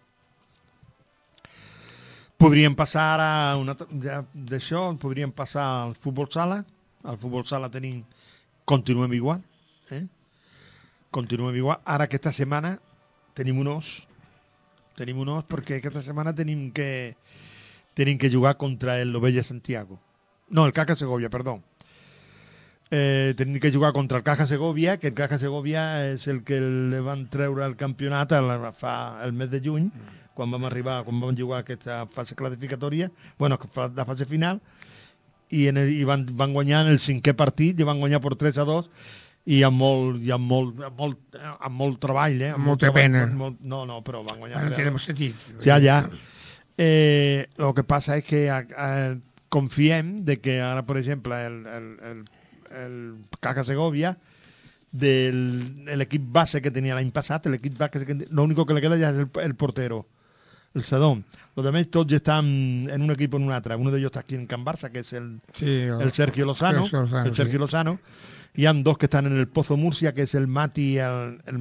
Podríem passar d'això, podríem passar al futbol sala. Al futbol sala continuem igual. Continuem igual. Ara aquesta setmana tenim un os, perquè aquesta setmana tenim que jugar contra el Ovella Santiago. No, el Caja Segovia, perdó. Tenim que jugar contra el Caja Segovia, que el Caja Segovia és el que le van treure el campionat fa el mes de juny, quan vam jugar aquesta fase classificatòria, la fase final, i van guanyar en el 5è partit, i van guanyar per 3-2, i amb molt treball, amb molta pena. No, però van guanyar. No té sentit. Ja. El que passa és que confiem de que ara, per exemple, el Caja Segovia, del equip base que tenia l'any passat, l'únic que le queda ja és el portero, el Sedón. Los demás tots estan en un equip o en un altre. Uno de ellos está aquí en Can Barça, que es el Sergio Lozano. El Sergio Lozano. Hi ha dos que estan en el Pozo Murcia, que és el Mati i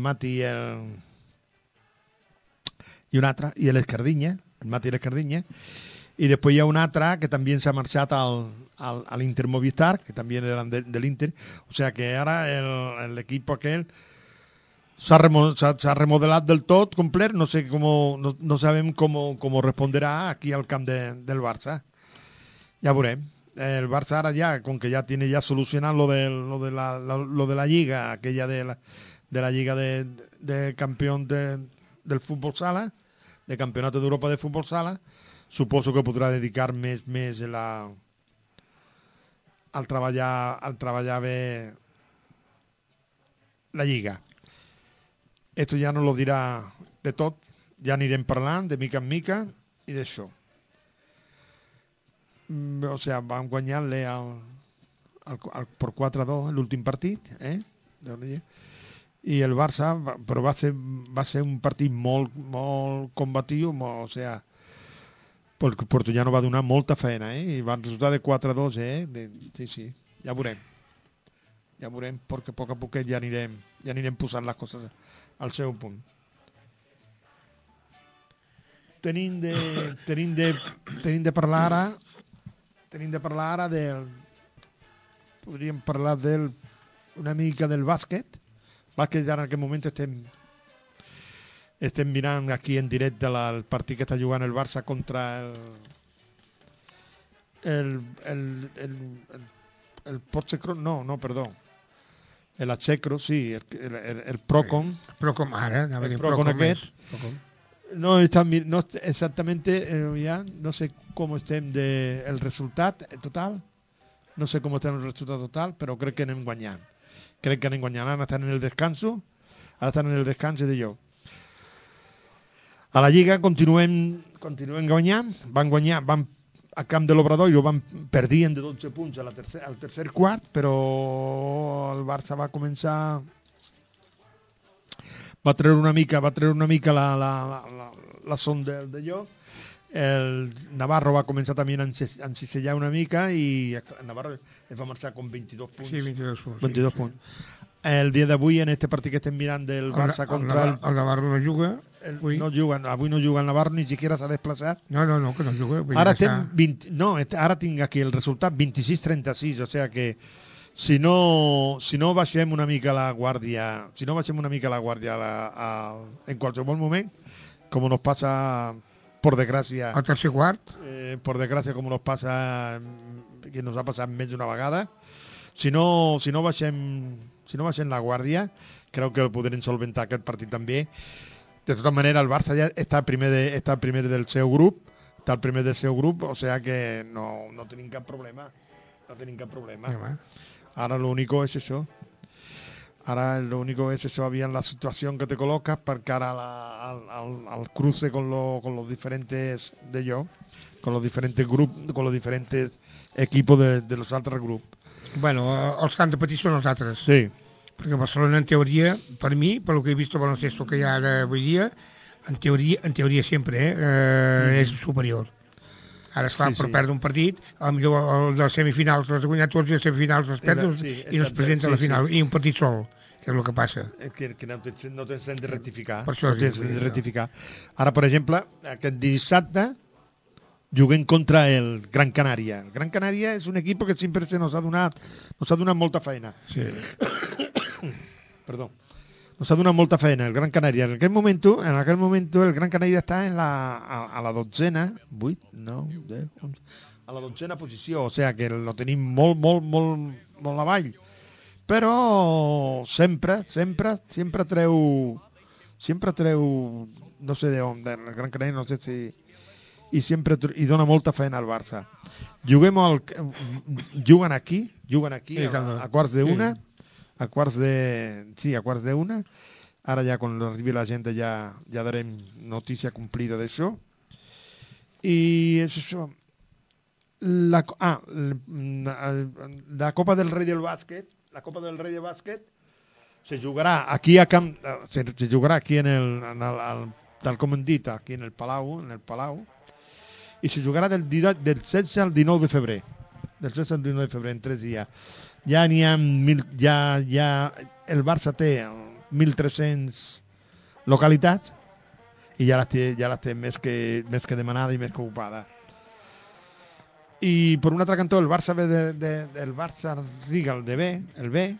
un altre, i l'Escardinya, el Mati i l'Escardinya. I després hi ha un altre que també s'ha marxat a l'Inter Movistar, que també eren de l'Inter. O sea que ara l'equip aquell s'ha remodelat del tot, complet. No sabem com responderà aquí al camp del Barça. Ja veurem. El Barça ara ya, con que ya tiene ya solucionado lo de la liga, aquella de la liga de campeón del fútbol sala, de campeonato de Europa de fútbol sala, suposo que podrà dedicar més al treballar bé la lliga. Esto ja nos lo dirà de tot, ja anirem parlant de mica en mica i d'això. O sea, van guanyar-le per 4-2 l'últim partit, i el Barça, però va ser un partit molt combatiu, o sea, perquè Portullano va donar molta feina, i va resultar de 4-2, sí, ja veurem, perquè a poc a poc ja anirem posant les coses al seu punt. Tenim de parlar ara podríem parlar una mica del bàsquet ja en aquest moment estem mirant aquí en directe el partit que està jugant el Barça contra el Potsecro, perdó, el Achecro, sí, el Procon. Procon, ara, anava a dir Procon aquest. No exactamente, ya no sé cómo estén el resultado total, pero creo que anem guanyant. Ara estan en el descanso, de jo. A la Lliga continuem guanyant, van a camp de l'Obrador i ho van perdent de 12 punts al tercer quart, però el Barça va començar... Va treure una mica la son de jo. El Navarro va començar també a encisellar una mica i el Navarro es va marxar amb 22 punts. Sí, 22 punts. 22 punts. El dia d'avui, en este partit que estem mirant del Barça contra el Navarro no juga. Avui no juga el Navarro, ni siquiera s'ha desplaçat. No, que no juga. Ara tinc aquí el resultat 26-36, o sea que si no baixem una mica la guàrdia, en qualsevol moment, com nos passa, por desgràcia... Al tercer quart? Por desgràcia, com nos passa, que nos ha passat més d'una vegada, si no baixem la guàrdia, crec que podrem solventar aquest partit també. De tota manera, el Barça ja està primer del seu grup, o sea que no tenim cap problema. Ahora lo único es eso. Había la situación que te colocas para cara al cruce con los diferentes con los diferentes grupos, con los diferentes equipos de los altres grups. Bueno, els que han de patir són els altres. Sí. Perquè Barcelona, en teoria, per mi, per lo que he vist el baloncesto que hi ha ara avui dia, en teoria sempre, és superior. Ara, esclar, per perdre un partit, potser el de les semifinals els ha guanyat tots i les semifinals els perd i no es presenta a la final. I un partit sol, que és el que passa. Que no tens de rectificar. Per això no tens de rectificar. Ara, per exemple, aquest dissabte juguem contra el Gran Canària. El Gran Canària és un equip que sempre nos ha donat molta feina. Sí. Perdó. Nos ha donat molta feina el Gran Canària. En aquell moment el Gran Canària està a la dotzena, 8, 9, 10, 11, a la dotzena posició, o sigui que lo tenim molt avall. Però sempre treu, no sé d'on, del Gran Canària, no sé si... I sempre dona molta feina al Barça. Juguen aquí a quarts d'una, a quarts d'una. Ara ja quan arribi la gent ja darem notícia complida d'això. I és això. La Copa del Rei del Bàsquet, se jugarà aquí tal com hem dit, aquí en el Palau, i se jugarà del 16 al 19 de febrer. Del 16 al 19 de febrer, en 3 dies. Ja n'hi ha el Barça té 1.300 localitats i ja les té més que demanada i més que ocupada. I per un altre cantó, el Barça ve del Barça Riga, el B,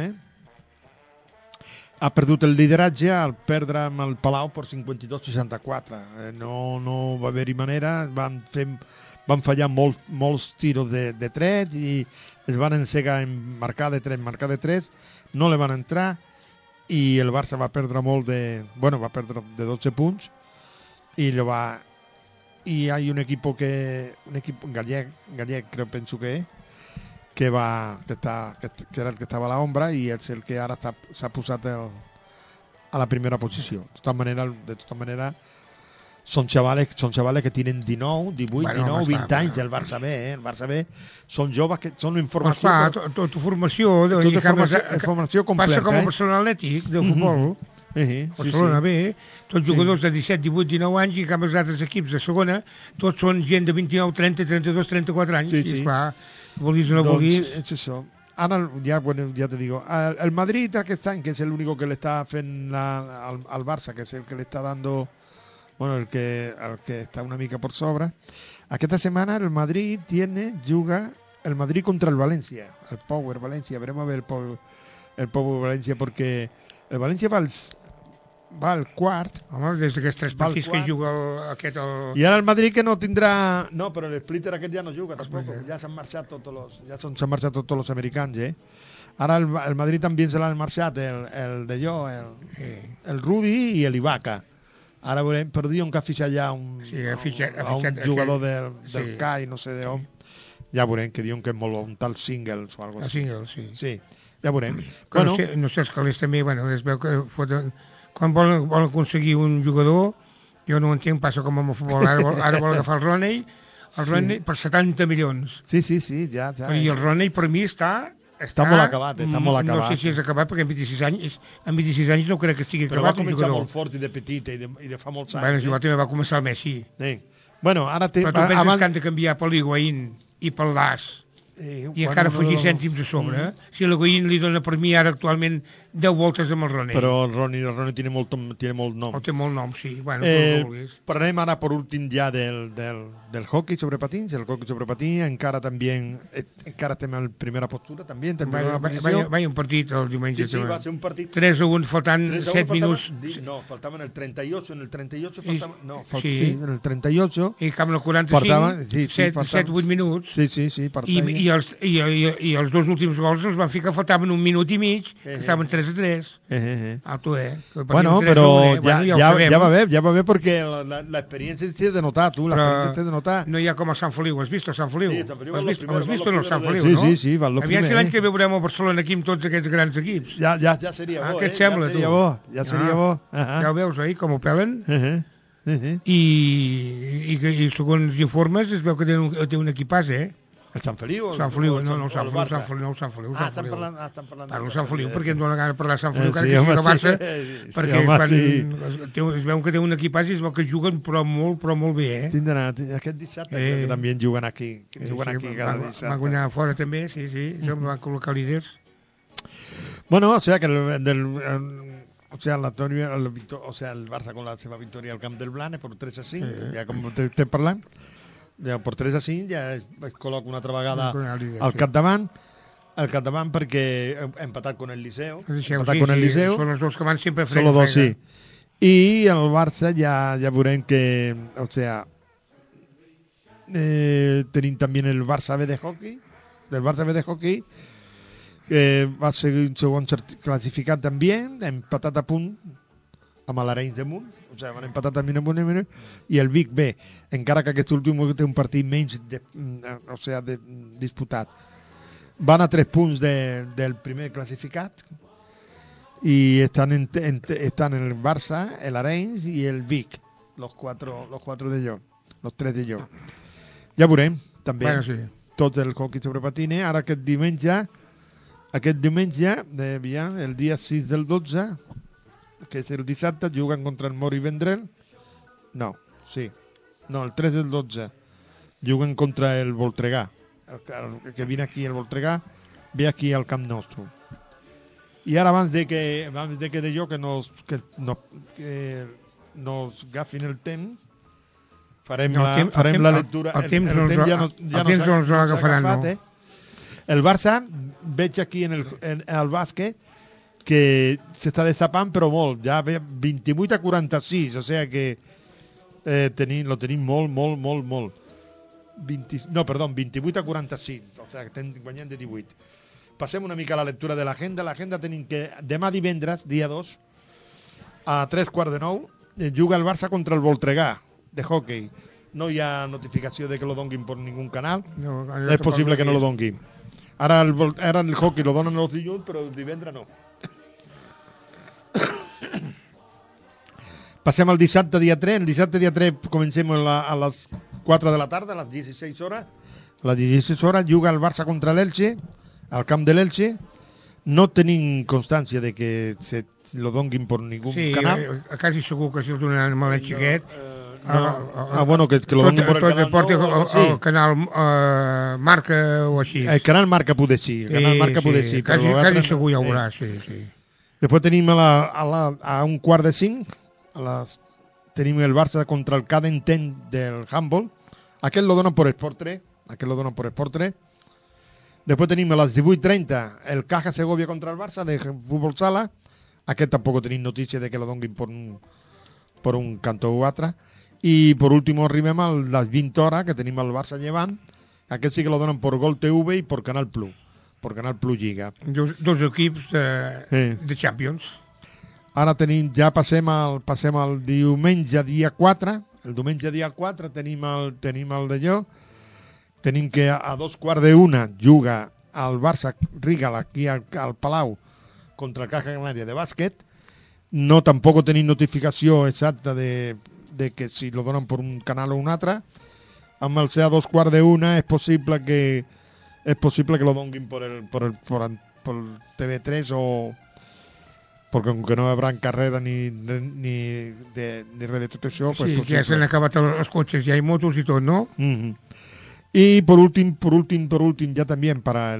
ha perdut el lideratge al perdre amb el Palau per 52-64. No va haver-hi manera, van fallar molts tiros de tret i es van encegar en marcar de 3, no le van entrar i el Barça va perdre de 12 punts i hi ha un equip gallec penso que és, que era el que estava a l'ombra i és el que ara s'ha posat a la primera posició. De tota manera són xavales que tenen 19, 18, 20 anys, el Barça B, són joves que són informació... Tota formació completa. Passa com a Barcelona Atlètic, de futbol. Barcelona B, tots jugadors de 17, 18, 19 anys i cap als altres equips de segona, tots són gent de 29, 30, 32, 34 anys. I esclar, vulguis o no vulguis... És això. Ara, ja te digo, el Madrid aquest any, que és l'únic que le està fent al Barça, que és el que le està dando, el que està una mica por sobre. Aquesta setmana el Madrid juga el Madrid contra el Valencia, el Power Valencia. Veremos a ver el Power Valencia, porque el Valencia va al quart. Home, des d'aquests 3 partits que juga aquest... I ara el Madrid que no tindrà... No, però l'Splitter aquest ja no juga, tampoc. Ja s'han marxat tots els americans, Ara el Madrid també se l'han marxat, el de jo, el Rubi i l'Ibaka. Ara veurem, per dir on que ha fitxat ja un jugador del CAI, no sé d'on. Ja veurem, que diuen que és molt un tal Singles o alguna cosa. Singles, sí. Sí, ja veurem. No sé, els calés també, es veu que quan volen aconseguir un jugador, jo no ho entenc, passa com amb el futbol, ara vol agafar el Roney per 70 milions. Sí, ja. I el Roney per mi està molt acabat, No sé si és acabat, perquè amb 26 anys no crec que estigui acabat un jugador. Però va començar molt fort i de petit i de fa molts anys. Bueno, també va començar el Messi. Ara però tu penses que han de canviar per l'Higuaín i per l'As i encara afegir cèntims a sobre. Si l'Higuaín li dona per mi ara actualment 10 voltes amb el Roney. Però el Roney tiene molt nom. Té molt nom, sí. Bueno, parlem ara per últim ja del hockey sobre patins. El hockey sobre patins encara estem en primera postura. Va un partit el diumenge. Sí, va ser un partit. 3-1, faltant 7 minuts. No, faltaven el 38. En el 38 faltaven... No, sí, en el 38. I cap el 45, 7-8 minuts. Sí, per tant. I els dos últims gols els van ficar, faltaven un minut i mig, que estaven 3-3. Bueno, però ja va bé perquè l'experiència s'ha de notar, No hi ha com a Sant Feliu, has vist el Sant Feliu? Sí, Sant Feliu has vist el Sant Feliu, no? Sí, va el primer. Aviam si l'any que ve veurem a Barcelona aquí amb tots aquests grans equips. Ja seria bo, Què et sembla, tu? Ja seria bo. Ja ho veus, com ho pelen? I segons informes es veu que té un equipàs, El Sant Feliu? Sant Feliu, no, el Sant Barça? Feliu. Estan parlant Parlo del Sant Feliu perquè em dóna gana de parlar de Sant Feliu, Sí, que home, sigui el Barça, sí, perquè home, quan sí. es veu que té un equipàs i es veu que juguen però molt bé, eh? Tindran aquest dissabte, que també juguen aquí. Juguen aquí cada dissabte. Va guanyar fora també, sí, això em va col·locar líders. Bueno, o sea que el Barça con la seva victòria al Camp del Blanes per 3-5, ja com estem parlant, ja per 3-5 ja es col·loca una altra vegada al capdavant, perquè ha empatat con el Liceo. Són els dos que van sempre Són els dos, sí. I el Barça ja veurem que, o sea, tenim també el Barça B de hockey, que va ser un segon classificat també, empatat a punt amb l'Arenys de Munt, o sigui, van empatar també a punt, i el Vic B, encara que aquest últim té un partit menys disputat. Van a 3 punts del primer classificat i estan en el Barça, l'Arenys i el Vic, los tres de jo. Ja veurem, també, bueno, sí. Tots el hockey sobre patine. Ara aquest diumenge, el dia 6 del 12, que és el dissabte, juguen contra el Mori Vendrell. No, el 3 del 12 juguen contra el Voltregà. El que viene aquí el Voltregà ve aquí al camp nostre. I ara abans de que nos agafin el temps, farem la lectura. El temps no ens l'agafaran, no. El Barça, veig aquí en el bàsquet que s'està destapant, però molt. Ja ve 28-46, o sigui que lo tenim molt. 28-45, o sigui que estem guanyant de 18. Passem una mica a la lectura de l'agenda. L'agenda tenim que demà divendres, dia 2, a 3:45, juga el Barça contra el Voltregà, de hockey. No hi ha notificació de que lo donguin per ningún canal. No, és possible que no lo donguin. Ara el hockey lo donen els dilluns, però el divendres no. Passem al dissabte, dia 3. El dissabte, dia 3, comencem a les 4 de la tarda, a les 16 hores. A les 16 hores juga el Barça contra l'Elche, al camp de l'Elche. No tenim constància de que se lo donguin per ningú canal. Sí, quasi segur que si el donaran amb l'Elche aquest. Bueno, que lo donin per el canal. El canal Marca o així. El canal Marca poder sí. Quasi segur ja ho veurà, sí. Després tenim a un 4:45, tenim el Barça contra el Cadenten del handball. Aquest lo donen per Esport 3. Després tenim a les 18:30 el Caja Segovia contra el Barça de futbol sala. Aquest tampoc tenim notícia de que lo donguin per un cantó o altre. I per últim arribem a les 20 hores que tenim el Barça Llevant. Aquest sí que lo donen per Gol TV i per Canal Plus. Per Canal Plus Lliga. Dos equips de Champions. Ara passem al diumenge dia 4. El diumenge dia 4 tenim el d'allò. Tenim que a 2:15 juga el Barça Rigal aquí al Palau contra el Caja Canària de bàsquet. No, tampoc tenim notificació exacta de que si lo donen per un canal o un altre. Amb el ser a 2:15 és possible que lo donguin per TV3 o perquè com que no hi haurà carrera ni res de tot això. Sí, pues ja s'han acabat els cotxes, ja hi ha motos i tot, no? Mm-hmm. I per últim, ja també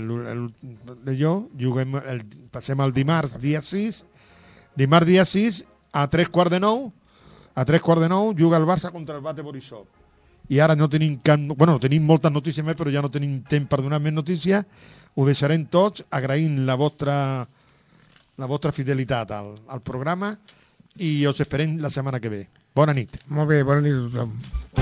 passem al dimarts dia 6. Dimarts dia 6 a 3:15. A 3:15 juga el Barça contra el Bate Borisov. I ara no tenim tenim moltes notícies més, però ja no tenim temps per donar més notícies. Ho deixarem tots, agraint la vostra fidelitat al programa i us esperem la setmana que ve. Bona nit. Molt bé, bona nit a tothom.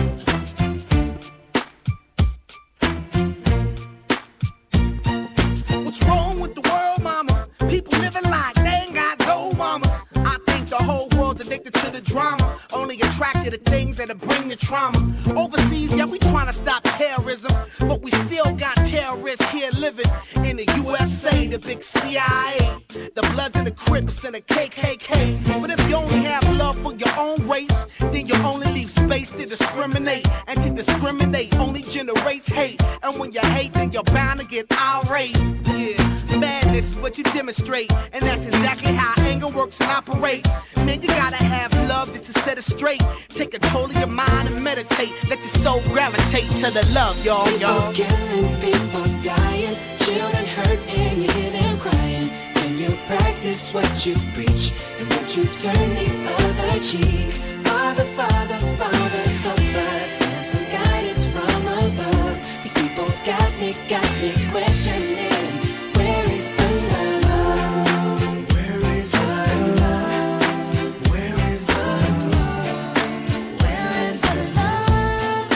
What's wrong with the world, mama? People living like they ain't got no mamas. I think the whole world's addicted to the drama, only attracted to things that'll bring the trauma. Overseas, yeah, we trying to stop terrorism, but we still got terrorists here living in the USA, the big CIA, the Bloods and the Crips and the KKK. But if you only have love for your own race, then you only leave space to discriminate and to discriminate only generates hate. And when you hate, then you're bound to get irate. Yeah, madness is what you demonstrate. And that's exactly how anger works and operates. Man, you gotta have love just to set it straight. Take control of your mind and meditate. Let your soul gravitate to the love, y'all. People killing, people dying, children hurt and you hear them crying. When you practice what you preach and what you turn the other cheek. Father, Father, Father, help us. Send some guidance from above. These people got me questioning. Where is the love? Where is the love? Where is the love? Where is the love?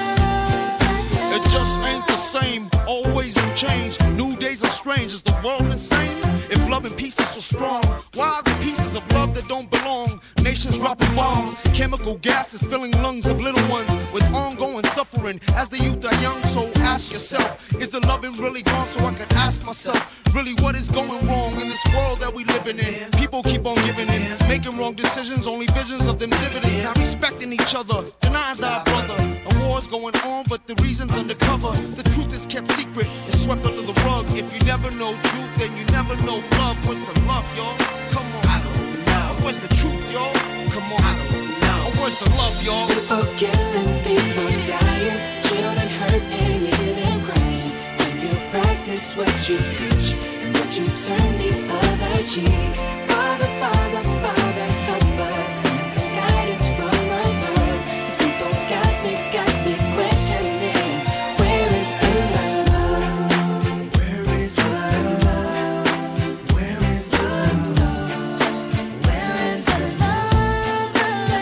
It just ain't the same. Always new change. New days are strange. Is the world insane? If love and peace is so strong, why are the pieces of love that don't belong? Nations dropping bombs, chemical gases filling lungs of little ones with ongoing suffering as the youth are young. So ask yourself, is the loving really gone? So I could ask myself, really what is going wrong in this world that we living in? People keep on giving in, making wrong decisions, only visions of them dividends. Not respecting each other, denying thy brother. A war's going on, but the reason's undercover. The truth is kept secret, it's swept under the rug. If you never know truth, then you never know love. What's the love, y'all? Come on, I don't know. Where's the truth, y'all? Come on, I don't know. Where's the love, y'all? People killing, people dying, children hurt and you hear them crying. When you practice what you preach and what you turn the other cheek. Father, Father, Father, help us. Send some guidance from above. These people got me questioning. Where is the love? Where is the love? Where is the love? Where is the love?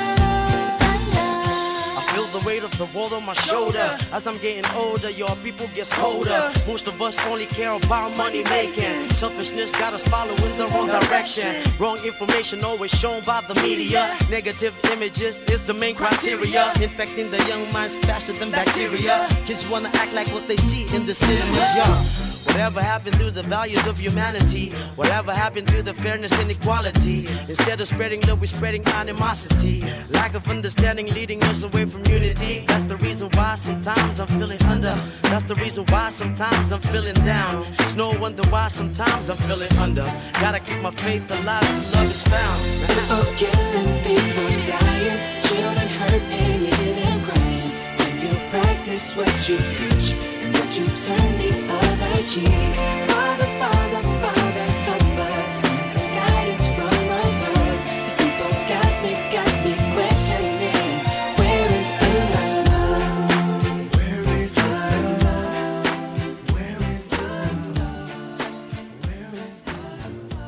I feel the weight of the world on my shoulder. As I'm getting older, your people get colder. Most of us only care about money making. Selfishness got us following the wrong direction. Wrong information always shown by the media. Negative images is the main criteria. Infecting the young minds faster than bacteria. Kids wanna act like what they see in the cinemas, yeah. Whatever happened to the values of humanity? Whatever happened to the fairness and equality? Instead of spreading love, we're spreading animosity. Lack of understanding leading us away from unity. That's the reason why sometimes I'm feeling under. That's the reason why sometimes I'm feeling down. It's no wonder why sometimes I'm feeling under. Gotta keep my faith alive till love is found. People killing, people dying, children hurt and you hear them crying. When you practice what you preach and what you turn the other cheek. Father, Father, Father, help us. Send some guidance from above. These people got me questioning. Where is the love? Where is the love? Where is the love? Where is the love?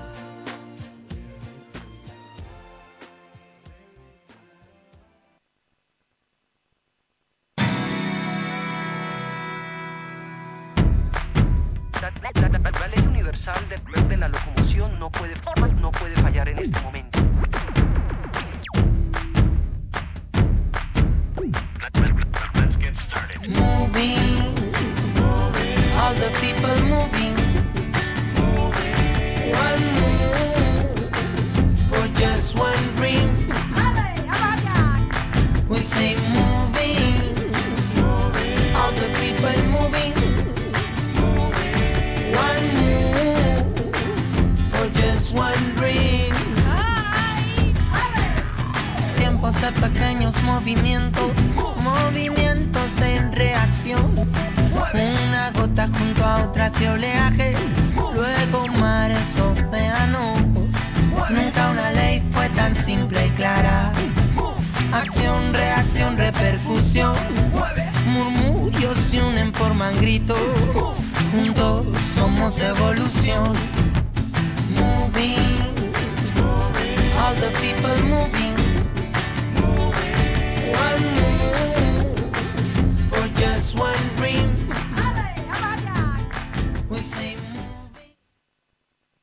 La ley universal de la locomoción no puede fallar en este momento. Let's get started. Moving, all the people moving. One move for just one dream. We say moving, all the people moving. One move for just one dream. Tiempos de pequeños movimientos, movimientos en reacción. Una gota junto a otras de oleaje, luego mares, océanos. Nunca una ley fue tan simple y clara. Acción, reacción, repercusión. Murmullos se unen, forman gritos. Juntos somos evolución. Moving, all the people moving.